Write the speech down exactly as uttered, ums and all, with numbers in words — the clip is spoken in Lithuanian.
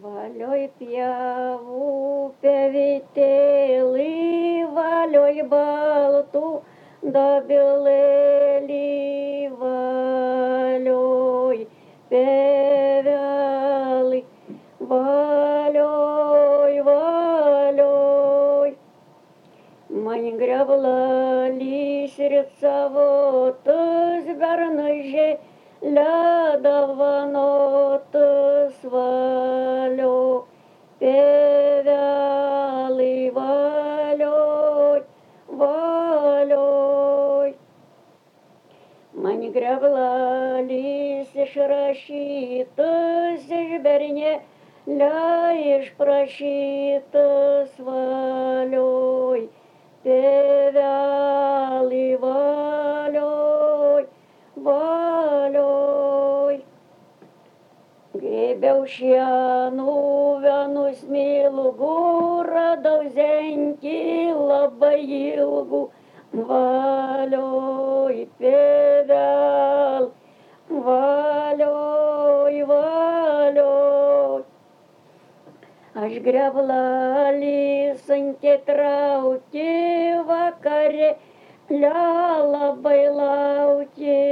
Valioj pievų pevitėlį, valioj baltų dabilėlį, valioj pevelį, valioj, valioj. Man grevlalys ritsavotas bernažė, ledavanotas valio, pevelį valioj, valioj. Man grevlalys išrašytas iš bernė, išprašytas valioj, pevelį valioj, valioj. Grėbiau šienų vienus milgų, radau zenkį labai ilgų, valioj, pevel, valioj, valioj. Aš grevlalys ant traukė vakare, labai laukė